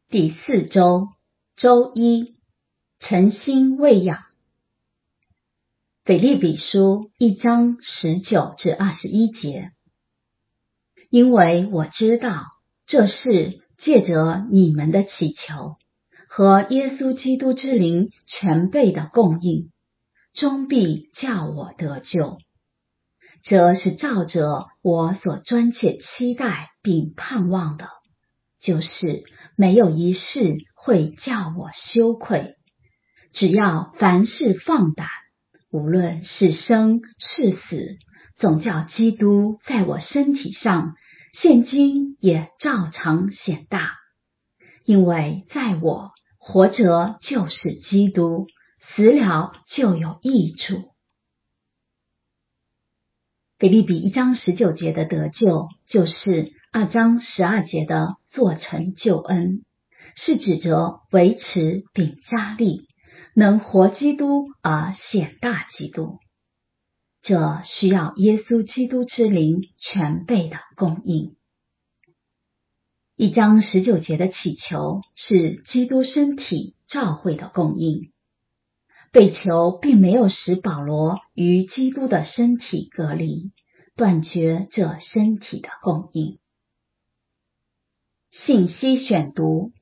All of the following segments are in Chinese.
第4周，周一，诚心喂养。腓立比书1章19至21节。因为我知道这事借着你们的祈求和耶稣基督之灵全备的供应，终必叫我得救。这是照着我所专切期待并盼望的，就是没有一事会叫我羞愧，只要凡事放胆，无论是生是死，总叫基督在我身体上现今也照常显大。因为在我活着就是基督，死了就有益处。腓立比1章19节的得救，就是2章12节的做成救恩，是指着维持并加力，能活基督而显大基督。这需要耶稣基督之灵全备的供应。1章19节的祈求是基督身体召会的供应。被求并没有使保罗与基督的身体隔离，断绝这身体的供应。信息选读。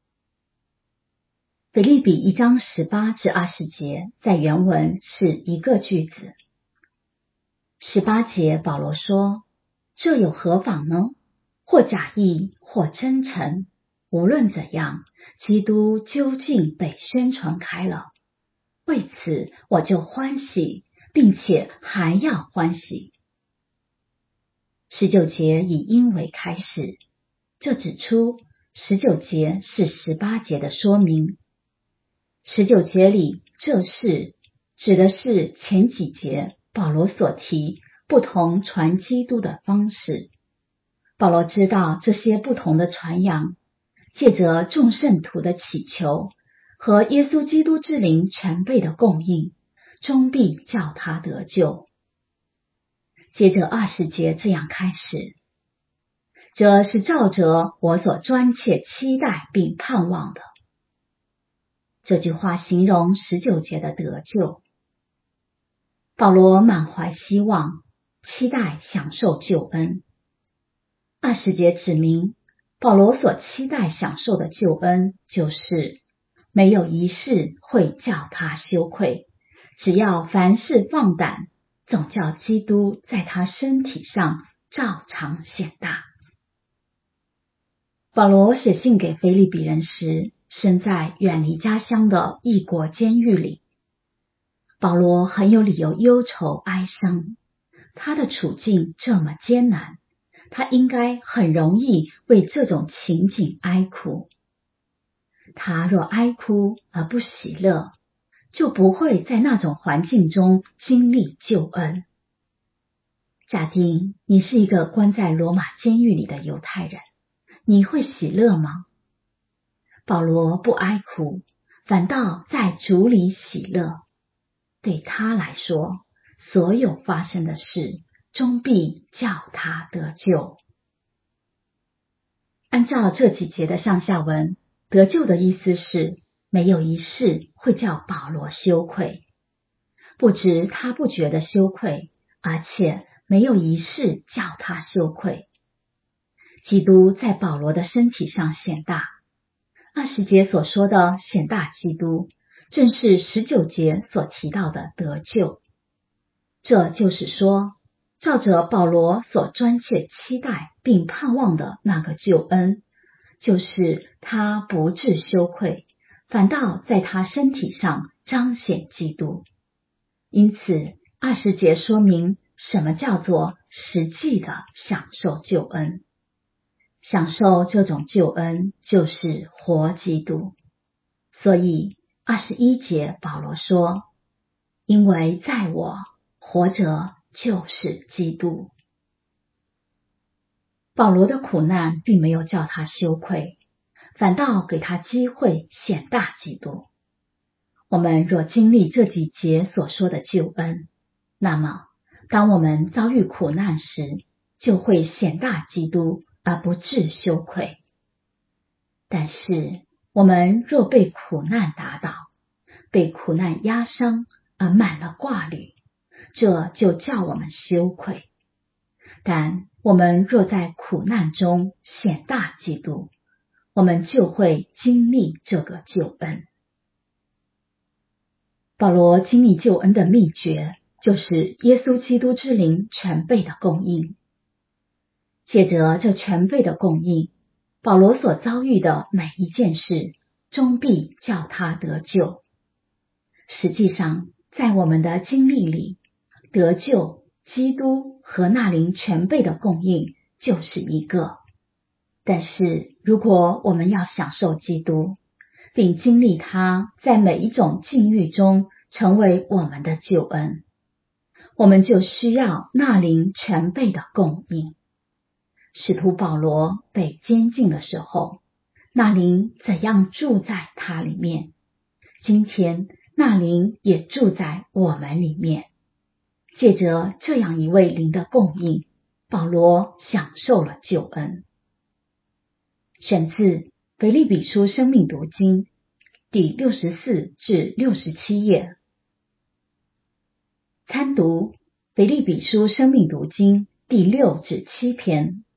腓立比1章18至20节在原文是一个句子。18节保罗说，这有何妨呢？或假意，或真诚，无论怎样，基督究竟被宣传开了。为此我就欢喜，并且还要欢喜。19节以因为开始，这指出19节是18节的说明。19节里这事指的是前几节保罗所提不同传基督的方式。保罗知道这些不同的传扬，借着众圣徒的祈求和耶稣基督之灵全备的供应，终必叫他得救。接着20节这样开始，这是照着我所专切期待并盼望的。这句话形容19节的得救。保罗满怀希望，期待享受救恩。20节指明，保罗所期待享受的救恩，就是没有一事会叫他羞愧，只要凡事放胆，总叫基督在他身体上照常显大。保罗写信给腓立比人时，身在远离家乡的异国监狱里。保罗很有理由忧愁哀伤，他的处境这么艰难，他应该很容易为这种情景哀哭。他若哀哭而不喜乐，就不会在那种环境中经历救恩。假定你是一个关在罗马监狱里的犹太人，你会喜乐吗？保罗不哀哭，反倒在主里喜乐。对他来说，所有发生的事终必叫他得救。按照这几节的上下文，得救的意思是没有一事会叫保罗羞愧。不止他不觉得羞愧，而且没有一事叫他羞愧。基督在保罗的身体上显大。20节所说的显大基督，正是19节所提到的得救。这就是说，照着保罗所专切期待并盼望的那个救恩，就是他不致羞愧，反倒在他身体上彰显基督。因此20节说明什么叫做实际的享受救恩。享受这种救恩就是活基督。所以21节保罗说，因为在我活着就是基督。保罗的苦难并没有叫他羞愧，反倒给他机会显大基督。我们若经历这几节所说的救恩，那么当我们遭遇苦难时，就会显大基督而不致羞愧。 但是我们若被苦难打倒，被苦难压伤而满了挂虑，这就叫我们羞愧。但我们若在苦难中显大基督，我们就会经历这个救恩。保罗经历救恩的秘诀，就是耶稣基督之灵全备的供应。借着这全备的供应，保罗所遭遇的每一件事，终必叫他得救。实际上，在我们的经历里，得救、基督和那灵全备的供应就是一个。但是如果我们要享受基督，并经历他在每一种境遇中成为我们的救恩，我们就需要那灵全备的供应。使徒保罗被监禁的时候，那灵怎样住在他里面，今天那灵也住在我们里面。借着这样一位灵的供应，保罗享受了救恩。选自腓立比书生命读经第64至67页。参读腓立比书生命读经第6至7篇。